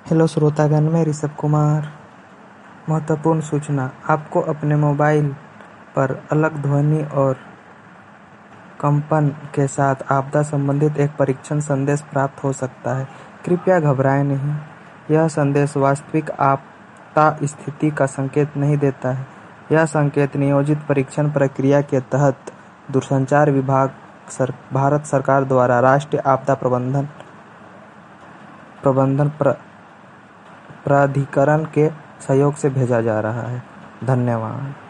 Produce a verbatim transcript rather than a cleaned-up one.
Hello श्रोतागण, मैं ऋषभ कुमार। महत्वपूर्ण सूचना, आपको अपने मोबाइल पर अलग ध्वनि और कंपन के साथ आपदा संबंधित एक परीक्षण संदेश प्राप्त हो सकता है। कृपया घबराएं नहीं। यह संदेश वास्तविक आपदा स्थिति का संकेत नहीं देता है। यह संकेत नियोजित परीक्षण प्रक्रिया के तहत दूरसंचार विभाग, सर, भारत सरकार द्वारा राष्ट्रीय आपदा प्रबंधन प्रबंधन प्र, प्राधिकरण के सहयोग से भेजा जा रहा है। धन्यवाद।